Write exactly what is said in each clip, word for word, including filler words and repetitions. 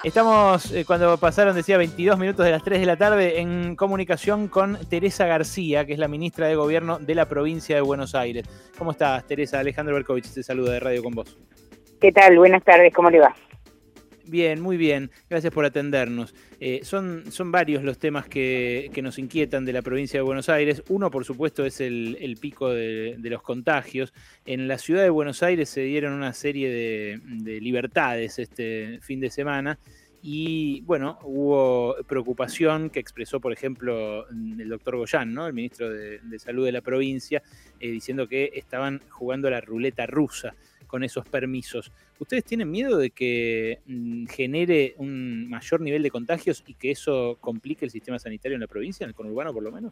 Estamos, eh, cuando pasaron, decía, veintidós minutos de las tres de la tarde, en comunicación con Teresa García, que es la ministra de Gobierno de la provincia de Buenos Aires. ¿Cómo estás, Teresa? Alejandro Berkovich te saluda de Radio con Vos. ¿Qué tal? Buenas tardes, ¿cómo le va? Bien, muy bien. Gracias por atendernos. Eh, son, son varios los temas que, que nos inquietan de la provincia de Buenos Aires. Uno, por supuesto, es el, el pico de, de los contagios. En la ciudad de Buenos Aires se dieron una serie de, de libertades este fin de semana y, bueno, hubo preocupación que expresó, por ejemplo, el doctor Goyán, ¿no?, el ministro de, de Salud de la provincia, eh, diciendo que estaban jugando a la ruleta rusa con esos permisos. ¿Ustedes tienen miedo de que mm, genere un mayor nivel de contagios y que eso complique el sistema sanitario en la provincia, en el conurbano por lo menos?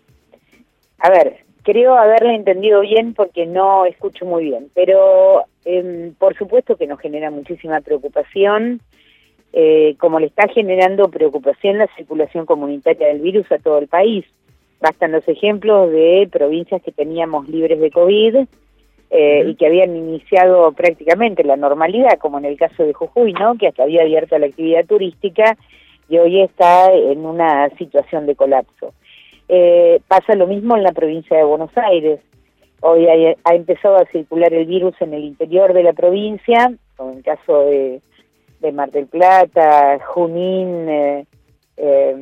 A ver, creo haberle entendido bien porque no escucho muy bien, pero eh, por supuesto que nos genera muchísima preocupación, eh, como le está generando preocupación la circulación comunitaria del virus a todo el país. Bastan los ejemplos de provincias que teníamos libres de COVID, Eh, uh-huh. y que habían iniciado prácticamente la normalidad, como en el caso de Jujuy, ¿no?, que hasta había abierto la actividad turística y hoy está en una situación de colapso. Eh, pasa lo mismo en la provincia de Buenos Aires. Hoy ha, ha empezado a circular el virus en el interior de la provincia, como en el caso de, de Mar del Plata, Junín, eh, eh,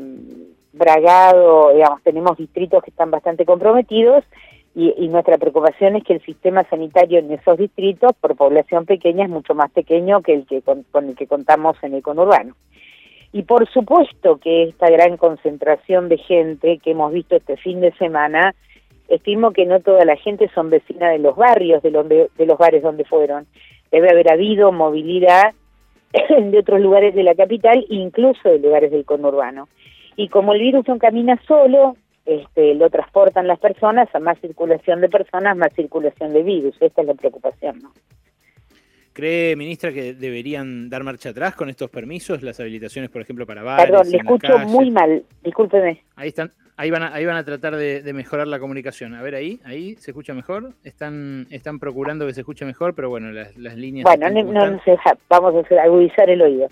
Bragado, digamos, tenemos distritos que están bastante comprometidos. Y, y nuestra preocupación es que el sistema sanitario en esos distritos, por población pequeña, es mucho más pequeño que el que con, con el que contamos en el conurbano. Y por supuesto que esta gran concentración de gente que hemos visto este fin de semana, estimo que no toda la gente son vecina de los barrios, de los, de los bares donde fueron. Debe haber habido movilidad de otros lugares de la capital, incluso de lugares del conurbano. Y como el virus no camina solo, Este, lo transportan las personas, a más circulación de personas, más circulación de virus. Esta es la preocupación, ¿no? ¿Cree, ministra, que deberían dar marcha atrás con estos permisos, las habilitaciones, por ejemplo, para bares? Perdón, le escucho muy mal, discúlpeme. Ahí están, ahí van a, ahí van a tratar de, de mejorar la comunicación. A ver, ahí, ahí se escucha mejor. Están, están procurando que se escuche mejor, pero bueno, las, las líneas. Bueno, no, no, no sé, vamos a hacer, agudizar el oído.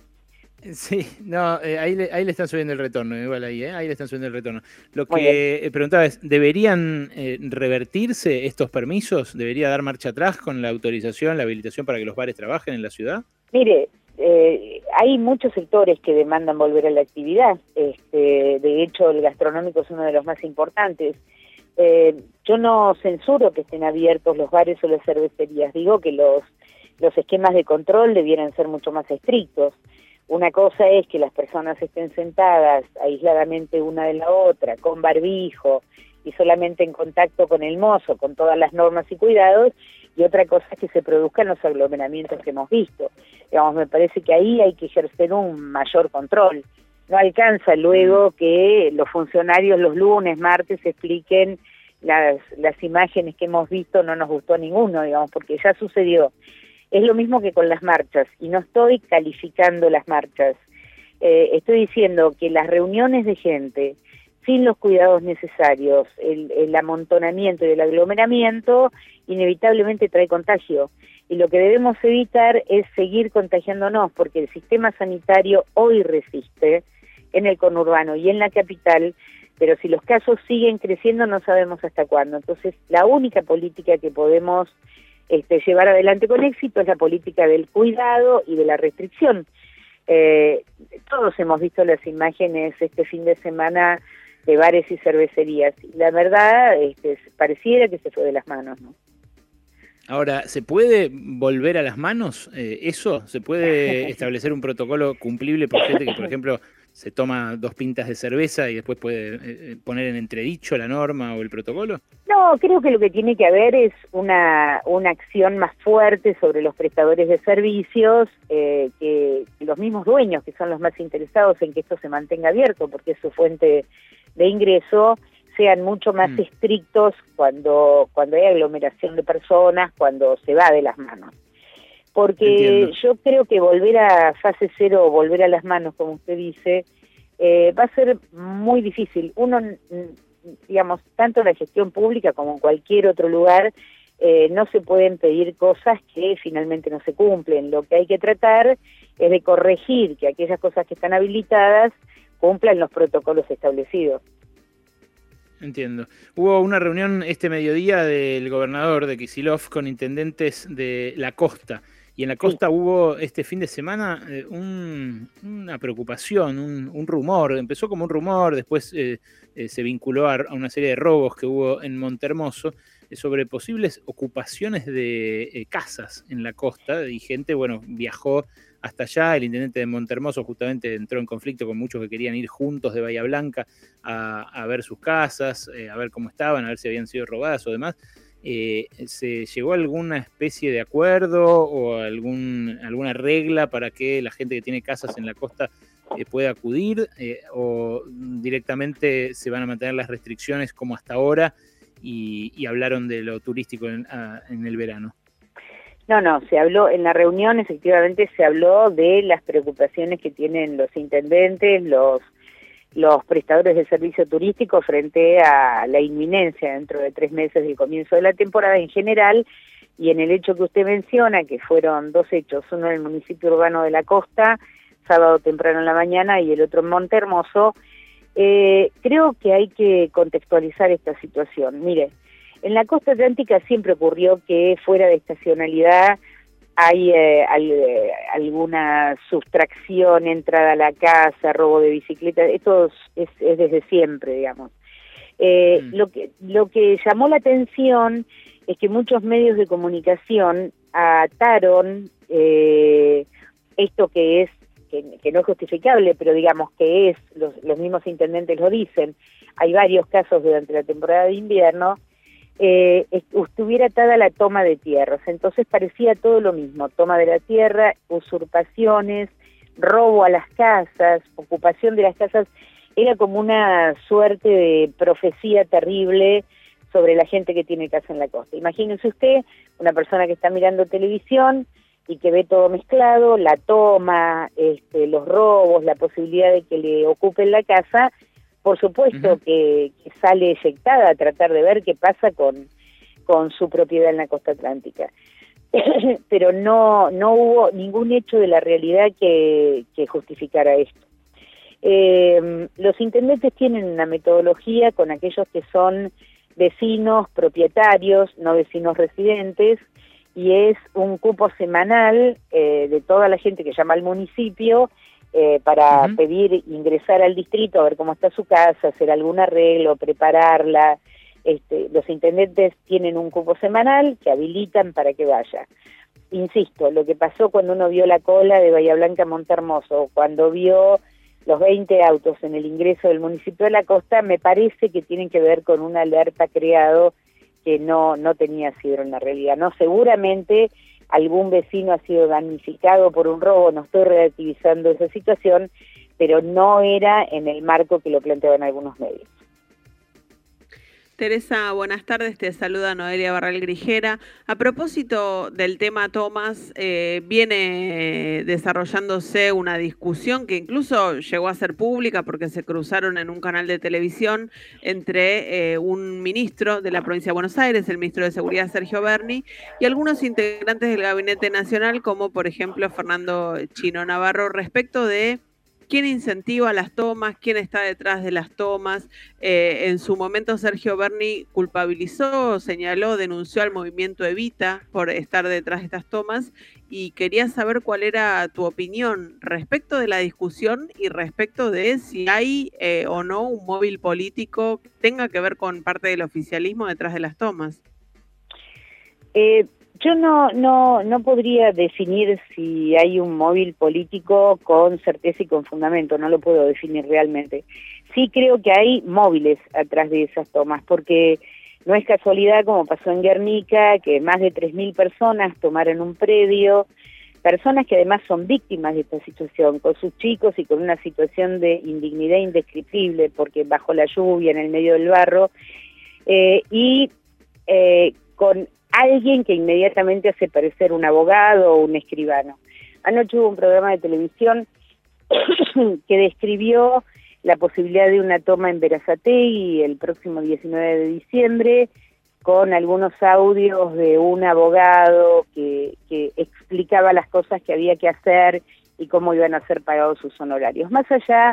Sí, no, eh, ahí, le, ahí le están subiendo el retorno, igual ahí, eh, ahí le están subiendo el retorno. Lo que eh, preguntaba es, ¿deberían eh, revertirse estos permisos? ¿Debería dar marcha atrás con la autorización, la habilitación para que los bares trabajen en la ciudad? Mire, eh, hay muchos sectores que demandan volver a la actividad. Este, de hecho, el gastronómico es uno de los más importantes. Eh, yo no censuro que estén abiertos los bares o las cervecerías. Digo que los, los esquemas de control debieran ser mucho más estrictos. Una cosa es que las personas estén sentadas aisladamente una de la otra, con barbijo y solamente en contacto con el mozo, con todas las normas y cuidados, y otra cosa es que se produzcan los aglomeramientos que hemos visto. Digamos, me parece que ahí hay que ejercer un mayor control. No alcanza luego que los funcionarios los lunes, martes expliquen las, las imágenes que hemos visto, no nos gustó ninguno, digamos, porque ya sucedió. Es lo mismo que con las marchas, y no estoy calificando las marchas. Eh, estoy diciendo que las reuniones de gente, sin los cuidados necesarios, el, el amontonamiento y el aglomeramiento, inevitablemente trae contagio. Y lo que debemos evitar es seguir contagiándonos, porque el sistema sanitario hoy resiste en el conurbano y en la capital, pero si los casos siguen creciendo no sabemos hasta cuándo. Entonces, la única política que podemos Este, llevar adelante con éxito es la política del cuidado y de la restricción. Eh, todos hemos visto las imágenes este fin de semana de bares y cervecerías, y la verdad este, pareciera que se fue de las manos, ¿no? Ahora, ¿se puede volver a las manos eh, eso? ¿Se puede establecer un protocolo cumplible por gente que, por ejemplo, se toma dos pintas de cerveza y después puede eh, poner en entredicho la norma o el protocolo? No, creo que lo que tiene que haber es una, una acción más fuerte sobre los prestadores de servicios, eh, que los mismos dueños, que son los más interesados en que esto se mantenga abierto, porque es su fuente de ingreso, sean mucho más mm. estrictos cuando, cuando hay aglomeración de personas, cuando se va de las manos. Porque Entiendo. Yo creo que volver a fase cero o volver a las manos, como usted dice, eh, va a ser muy difícil. Uno, digamos, tanto en la gestión pública como en cualquier otro lugar, eh, no se pueden pedir cosas que finalmente no se cumplen. Lo que hay que tratar es de corregir que aquellas cosas que están habilitadas cumplan los protocolos establecidos. Entiendo. Hubo una reunión este mediodía del gobernador de Kicillof con intendentes de la costa. Y en la costa sí. Hubo este fin de semana eh, un, una preocupación, un, un rumor. Empezó como un rumor, después eh, eh, se vinculó a, a una serie de robos que hubo en Montehermoso eh, sobre posibles ocupaciones de eh, casas en la costa. Y gente, bueno, viajó hasta allá. El intendente de Montehermoso justamente entró en conflicto con muchos que querían ir juntos de Bahía Blanca a, a ver sus casas, eh, a ver cómo estaban, a ver si habían sido robadas o demás. Eh, ¿Se llegó a alguna especie de acuerdo o algún, alguna regla para que la gente que tiene casas en la costa eh, pueda acudir? Eh, ¿O directamente se van a mantener las restricciones como hasta ahora y, y hablaron de lo turístico en, a, en el verano? No, no, se habló, en la reunión efectivamente se habló de las preocupaciones que tienen los intendentes, los los prestadores de servicio turístico frente a la inminencia dentro de tres meses del comienzo de la temporada en general, y en el hecho que usted menciona, que fueron dos hechos, uno en el municipio urbano de la costa, sábado temprano en la mañana, y el otro en Montehermoso, eh, creo que hay que contextualizar esta situación. Mire, en la costa atlántica siempre ocurrió que fuera de estacionalidad hay eh, al, eh, alguna sustracción, entrada a la casa, robo de bicicleta, esto es, es desde siempre, digamos. Eh, mm. lo que lo que llamó la atención es que muchos medios de comunicación ataron eh, esto que es, que, que no es justificable, pero digamos que es, los, los mismos intendentes lo dicen, hay varios casos durante la temporada de invierno, Eh, estuviera atada la toma de tierras, entonces parecía todo lo mismo, toma de la tierra, usurpaciones, robo a las casas, ocupación de las casas, era como una suerte de profecía terrible sobre la gente que tiene casa en la costa. Imagínense usted, una persona que está mirando televisión y que ve todo mezclado, la toma, este, los robos, la posibilidad de que le ocupen la casa. Por supuesto uh-huh. que, que sale eyectada a tratar de ver qué pasa con, con su propiedad en la costa atlántica. Pero no, no hubo ningún hecho de la realidad que, que justificara esto. Eh, los intendentes tienen una metodología con aquellos que son vecinos, propietarios, no vecinos residentes, y es un cupo semanal eh, de toda la gente que llama al municipio, Eh, para uh-huh. pedir ingresar al distrito, a ver cómo está su casa, hacer algún arreglo, prepararla. Este, los intendentes tienen un cupo semanal que habilitan para que vaya. Insisto, lo que pasó cuando uno vio la cola de Bahía Blanca a Montehermoso, cuando vio los veinte autos en el ingreso del municipio de la costa, me parece que tienen que ver con una alerta creado que no, no tenía asidero en la realidad. No, seguramente algún vecino ha sido damnificado por un robo, no estoy relativizando esa situación, pero no era en el marco que lo planteaban algunos medios. Teresa, buenas tardes, te saluda Noelia Barral Grijera. A propósito del tema Thomas, eh, viene desarrollándose una discusión que incluso llegó a ser pública porque se cruzaron en un canal de televisión entre eh, un ministro de la provincia de Buenos Aires, el ministro de Seguridad Sergio Berni, y algunos integrantes del Gabinete Nacional, como por ejemplo Fernando Chino Navarro, respecto de quién incentiva las tomas, quién está detrás de las tomas. Eh, en su momento Sergio Berni culpabilizó, señaló, denunció al movimiento Evita por estar detrás de estas tomas, y quería saber cuál era tu opinión respecto de la discusión y respecto de si hay eh, o no un móvil político que tenga que ver con parte del oficialismo detrás de las tomas. Eh... Yo no, no, no podría definir si hay un móvil político con certeza y con fundamento, no lo puedo definir realmente. Sí creo que hay móviles atrás de esas tomas, porque no es casualidad, como pasó en Guernica, que más de tres mil personas tomaron un predio, personas que además son víctimas de esta situación, con sus chicos y con una situación de indignidad indescriptible, porque bajo la lluvia, en el medio del barro, eh, y eh, con alguien que inmediatamente hace parecer un abogado o un escribano. Anoche hubo un programa de televisión que describió la posibilidad de una toma en Berazategui el próximo diecinueve de diciembre, con algunos audios de un abogado que, que explicaba las cosas que había que hacer y cómo iban a ser pagados sus honorarios. Más allá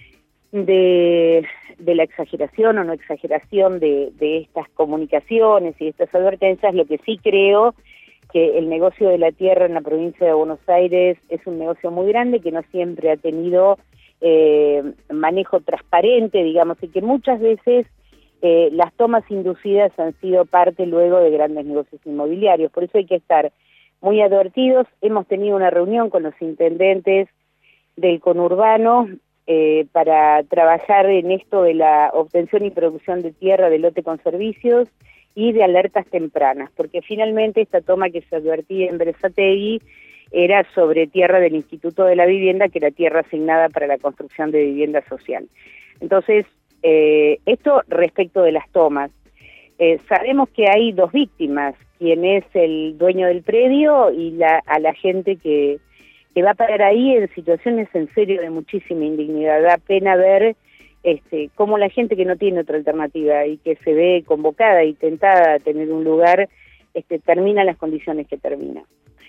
de, de la exageración o no exageración de, de estas comunicaciones y estas advertencias, lo que sí creo que el negocio de la tierra en la provincia de Buenos Aires es un negocio muy grande que no siempre ha tenido eh, manejo transparente, digamos, y que muchas veces eh, las tomas inducidas han sido parte luego de grandes negocios inmobiliarios. Por eso hay que estar muy advertidos. Hemos tenido una reunión con los intendentes del conurbano eh, para trabajar en esto de la obtención y producción de tierra de lote con servicios y de alertas tempranas, porque finalmente esta toma que se advertía en Berazategui era sobre tierra del Instituto de la Vivienda, que era tierra asignada para la construcción de vivienda social. Entonces, eh, esto respecto de las tomas. Eh, sabemos que hay dos víctimas, quien es el dueño del predio y la, a la gente que, que va a parar ahí en situaciones en serio de muchísima indignidad. Da pena ver este, cómo la gente que no tiene otra alternativa y que se ve convocada y tentada a tener un lugar, este, termina en las condiciones que termina.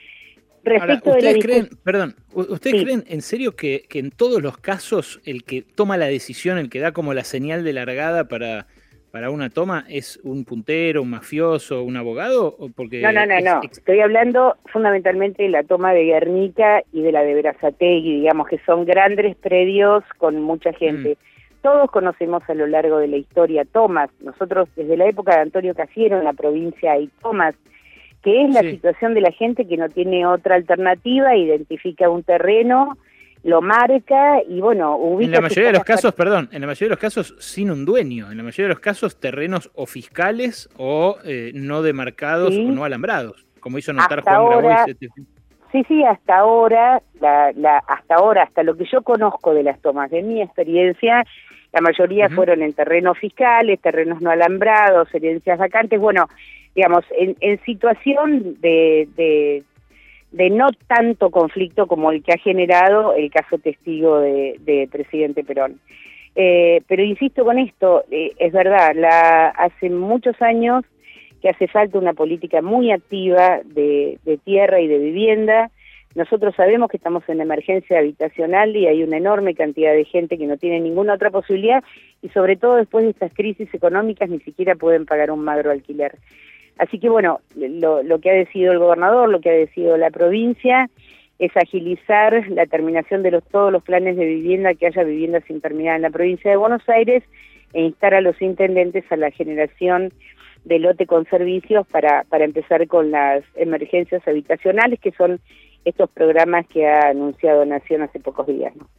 Respecto Ahora, ¿ustedes de la creen, perdón, ¿ustedes sí. creen en serio que, que en todos los casos el que toma la decisión, el que da como la señal de largada para, para una toma, es un puntero, un mafioso, un abogado? Porque no, no, no, es, no. Ex... Estoy hablando fundamentalmente de la toma de Guernica y de la de Berazategui, digamos que son grandes predios con mucha gente. Mm. Todos conocemos a lo largo de la historia tomas. Nosotros desde la época de Antonio Cafiero en la provincia hay tomas, que es la sí. situación de la gente que no tiene otra alternativa, identifica un terreno, lo marca y bueno, ubica... En la mayoría de los casos, perdón, en la mayoría de los casos sin un dueño, en la mayoría de los casos terrenos o fiscales o eh, no demarcados sí. o no alambrados, como hizo notar hasta Juan ahora, Grabois. Sí, sí, hasta ahora, la, la, hasta ahora, hasta lo que yo conozco de las tomas, de mi experiencia, la mayoría uh-huh. fueron en terrenos fiscales, terrenos no alambrados, herencias vacantes, bueno, digamos, en, en situación de, de, de no tanto conflicto como el que ha generado el caso testigo de, de presidente Perón. Eh, pero insisto con esto, eh, es verdad, la, hace muchos años que hace falta una política muy activa de, de tierra y de vivienda. Nosotros sabemos que estamos en emergencia habitacional y hay una enorme cantidad de gente que no tiene ninguna otra posibilidad y sobre todo después de estas crisis económicas ni siquiera pueden pagar un magro alquiler. Así que bueno, lo, lo que ha decidido el gobernador, lo que ha decidido la provincia es agilizar la terminación de los, todos los planes de vivienda, que haya vivienda sin terminar en la provincia de Buenos Aires e instar a los intendentes a la generación de lote con servicios para, para empezar con las emergencias habitacionales, que son estos programas que ha anunciado Nación hace pocos días, ¿no?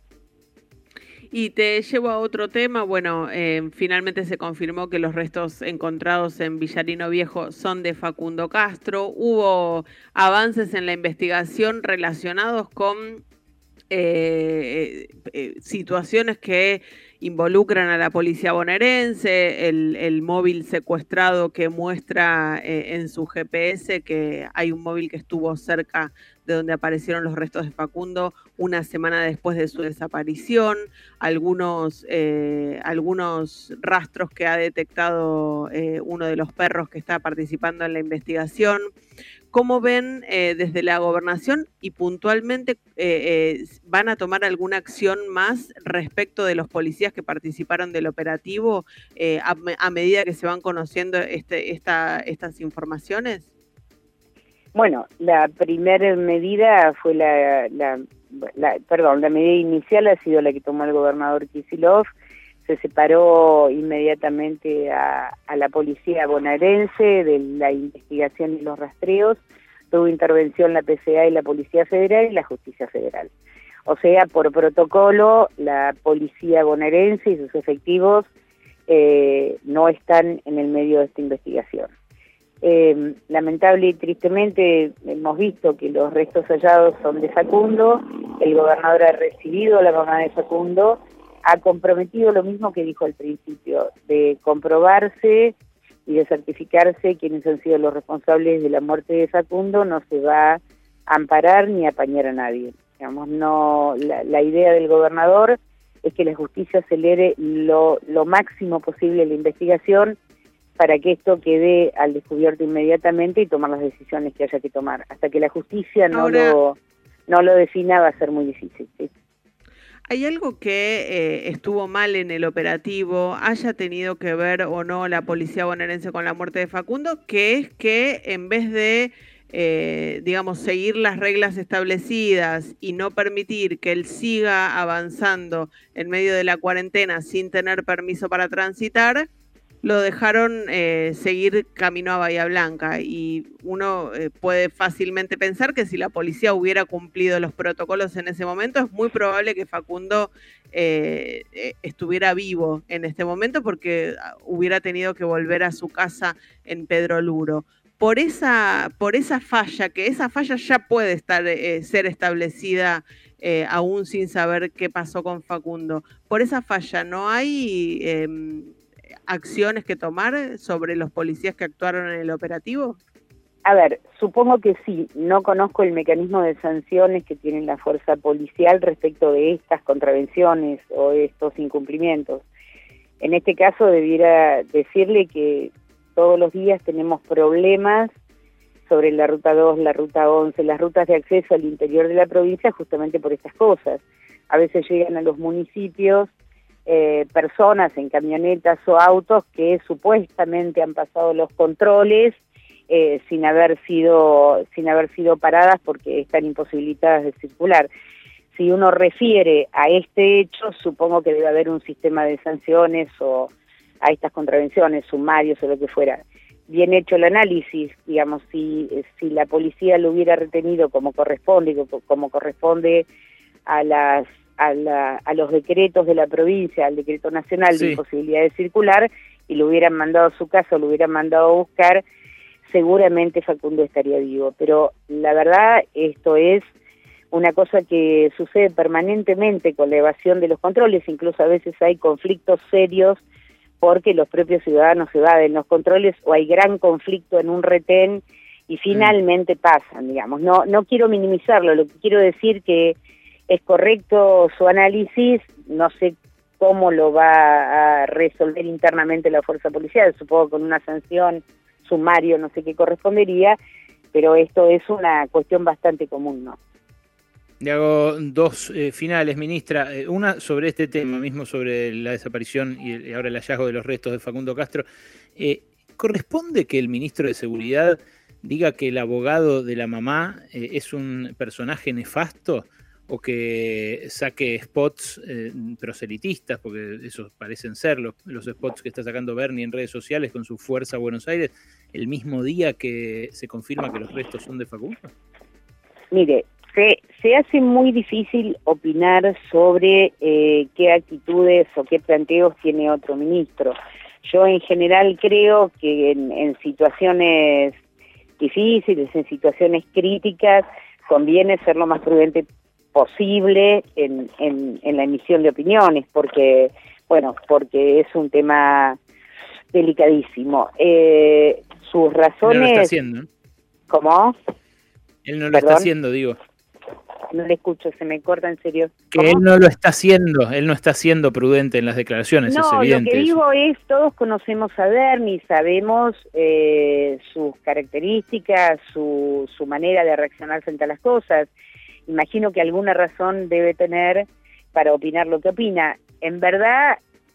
Y te llevo a otro tema. Bueno, eh, finalmente se confirmó que los restos encontrados en Villarino Viejo son de Facundo Castro. Hubo avances en la investigación relacionados con eh, eh, situaciones que involucran a la policía bonaerense, el, el móvil secuestrado que muestra eh, en su G P S que hay un móvil que estuvo cerca de donde aparecieron los restos de Facundo una semana después de su desaparición, algunos, eh, algunos rastros que ha detectado eh, uno de los perros que está participando en la investigación. ¿Cómo ven eh, desde la gobernación y puntualmente eh, eh, van a tomar alguna acción más respecto de los policías que participaron del operativo eh, a, a medida que se van conociendo este, esta, estas informaciones? Bueno, la primera medida fue la, la, la, perdón, la medida inicial ha sido la que tomó el gobernador Kicillof. Se separó inmediatamente a, a la policía bonaerense de la investigación y los rastreos. Tuvo intervención la P C A y la Policía Federal y la Justicia Federal. O sea, por protocolo, la policía bonaerense y sus efectivos eh, no están en el medio de esta investigación. Eh, lamentable y tristemente hemos visto que los restos hallados son de Facundo. El gobernador ha recibido a la mamá de Facundo, ha comprometido lo mismo que dijo al principio, de comprobarse y de certificarse quiénes han sido los responsables de la muerte de Facundo. No se va a amparar ni a apañar a nadie. Digamos, no, la, la idea del gobernador es que la justicia acelere lo, lo máximo posible la investigación, para que esto quede al descubierto inmediatamente y tomar las decisiones que haya que tomar. Hasta que la justicia no Ahora, lo no lo defina va a ser muy difícil. ¿Sí? ¿Hay algo que eh, estuvo mal en el operativo, haya tenido que ver o no la policía bonaerense con la muerte de Facundo? Que es que en vez de, eh, digamos, seguir las reglas establecidas y no permitir que él siga avanzando en medio de la cuarentena sin tener permiso para transitar, lo dejaron eh, seguir camino a Bahía Blanca, y uno eh, puede fácilmente pensar que si la policía hubiera cumplido los protocolos en ese momento, es muy probable que Facundo eh, estuviera vivo en este momento, porque hubiera tenido que volver a su casa en Pedro Luro. Por esa, por esa falla, que esa falla ya puede estar, eh, ser establecida eh, aún sin saber qué pasó con Facundo, por esa falla no hay... Eh, acciones que tomar sobre los policías que actuaron en el operativo? A ver, supongo que sí. No conozco el mecanismo de sanciones que tiene la fuerza policial respecto de estas contravenciones o estos incumplimientos. En este caso debiera decirle que todos los días tenemos problemas sobre la ruta dos, la ruta once, las rutas de acceso al interior de la provincia, justamente por estas cosas. A veces llegan a los municipios Eh, personas en camionetas o autos que supuestamente han pasado los controles eh, sin haber sido sin haber sido paradas porque están imposibilitadas de circular. Si uno refiere a este hecho, supongo que debe haber un sistema de sanciones o a estas contravenciones, sumarios o lo que fuera. Bien hecho el análisis, digamos, si, si la policía lo hubiera retenido como corresponde, como corresponde a las A, la, a los decretos de la provincia, al decreto nacional sí. de imposibilidad de circular, y lo hubieran mandado a su casa, lo hubieran mandado a buscar, seguramente Facundo estaría vivo. Pero la verdad, esto es una cosa que sucede permanentemente con la evasión de los controles. Incluso a veces hay conflictos serios porque los propios ciudadanos evaden los controles, o hay gran conflicto en un retén y finalmente mm. pasan, digamos. No, no quiero minimizarlo, lo que quiero decir que es correcto su análisis, no sé cómo lo va a resolver internamente la fuerza policial, supongo con una sanción, sumario, no sé qué correspondería, pero esto es una cuestión bastante común, ¿no? Le hago dos eh, finales, ministra. Eh, una sobre este tema, mismo sobre la desaparición y ahora el hallazgo de los restos de Facundo Castro. Eh, ¿Corresponde que el ministro de Seguridad diga que el abogado de la mamá eh, es un personaje nefasto? O que saque spots eh, proselitistas, porque esos parecen ser los, los spots que está sacando Bernie en redes sociales con su Fuerza Buenos Aires, el mismo día que se confirma que los restos son de Facundo? Mire, se, se hace muy difícil opinar sobre eh, qué actitudes o qué planteos tiene otro ministro. Yo en general creo que en, en situaciones difíciles, en situaciones críticas, conviene ser lo más prudente posible en, en, en la emisión de opiniones, porque, bueno, porque es un tema delicadísimo. Eh, sus razones... No lo está haciendo. ¿Cómo? Él no lo ¿Perdón? está haciendo, digo. No le escucho, se me corta en serio. Que ¿Cómo? Él no lo está haciendo, él no está siendo prudente en las declaraciones, no, es evidente. Lo que eso. digo es, todos conocemos a Bernie, sabemos eh, sus características, su, su manera de reaccionar frente a las cosas. Imagino que alguna razón debe tener para opinar lo que opina. En verdad,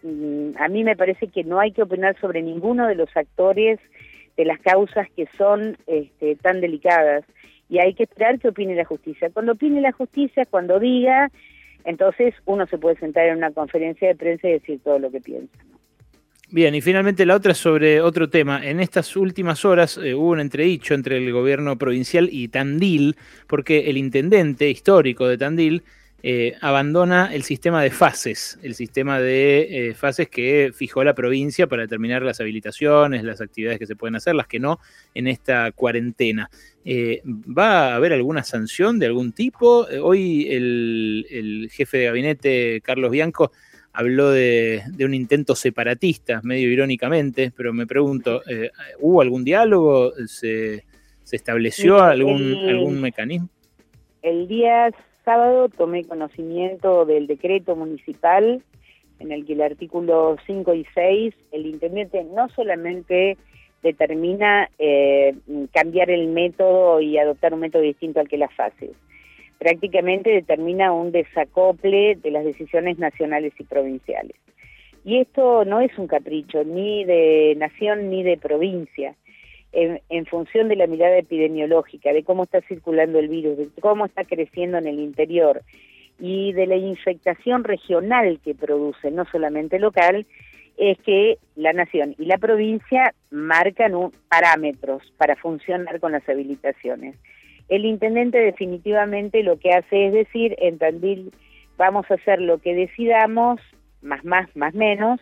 a mí me parece que no hay que opinar sobre ninguno de los actores de las causas que son este, tan delicadas, y hay que esperar que opine la justicia. Cuando opine la justicia, cuando diga, entonces uno se puede sentar en una conferencia de prensa y decir todo lo que piensa, ¿no? Bien, y finalmente la otra es sobre otro tema. En estas últimas horas eh, hubo un entredicho entre el gobierno provincial y Tandil, porque el intendente histórico de Tandil eh, abandona el sistema de fases, el sistema de eh, fases que fijó la provincia para determinar las habilitaciones, las actividades que se pueden hacer, las que no, en esta cuarentena. Eh, ¿Va a haber alguna sanción de algún tipo? Eh, hoy el, el jefe de gabinete, Carlos Bianco, habló de, de un intento separatista, medio irónicamente, pero me pregunto, eh, ¿hubo algún diálogo? ¿Se, se estableció Mira, algún, el, algún mecanismo? El día sábado tomé conocimiento del decreto municipal en el que el artículo cinco y seis, el intendente no solamente determina eh, cambiar el método y adoptar un método distinto al que las fases, prácticamente determina un desacople de las decisiones nacionales y provinciales. Y esto no es un capricho ni de nación ni de provincia. En, en función de la mirada epidemiológica, de cómo está circulando el virus, de cómo está creciendo en el interior y de la infectación regional que produce, no solamente local, es que la nación y la provincia marcan un, parámetros para funcionar con las habilitaciones. El intendente definitivamente lo que hace es decir, en Tandil vamos a hacer lo que decidamos, más más, más menos,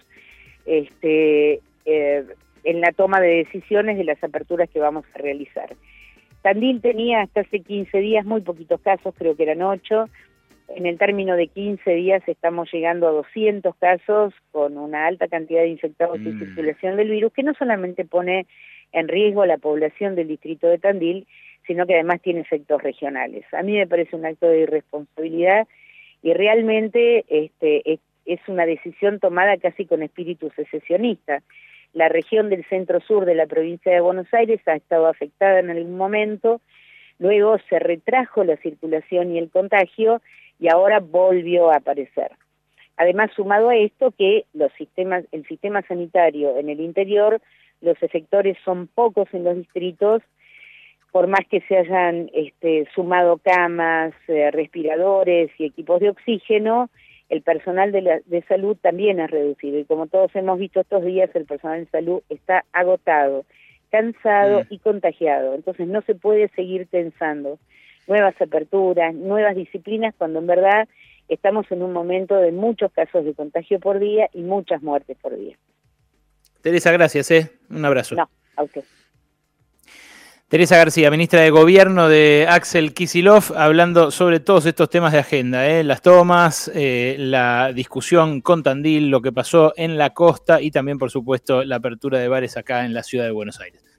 este... Eh, en la toma de decisiones de las aperturas que vamos a realizar. Tandil tenía hasta hace quince días muy poquitos casos, creo que eran ocho. En el término de quince días estamos llegando a doscientos casos con una alta cantidad de infectados mm. y circulación del virus, que no solamente pone en riesgo a la población del distrito de Tandil, sino que además tiene efectos regionales. A mí me parece un acto de irresponsabilidad y realmente este, es, es una decisión tomada casi con espíritu secesionista. La región del centro-sur de la provincia de Buenos Aires ha estado afectada en algún momento, luego se retrajo la circulación y el contagio y ahora volvió a aparecer. Además, sumado a esto que los sistemas, el sistema sanitario en el interior, los efectores son pocos en los distritos, por más que se hayan este, sumado camas, eh, respiradores y equipos de oxígeno, el personal de, la, de salud también es reducido y como todos hemos visto estos días, el personal de salud está agotado, cansado mm. y contagiado. Entonces no se puede seguir pensando nuevas aperturas, nuevas disciplinas, cuando en verdad estamos en un momento de muchos casos de contagio por día y muchas muertes por día. Teresa, gracias, ¿eh? Un abrazo. No, a usted. Teresa García, ministra de Gobierno de Axel Kicillof, hablando sobre todos estos temas de agenda, ¿eh? Las tomas, eh, la discusión con Tandil, lo que pasó en la costa y también, por supuesto, la apertura de bares acá en la ciudad de Buenos Aires.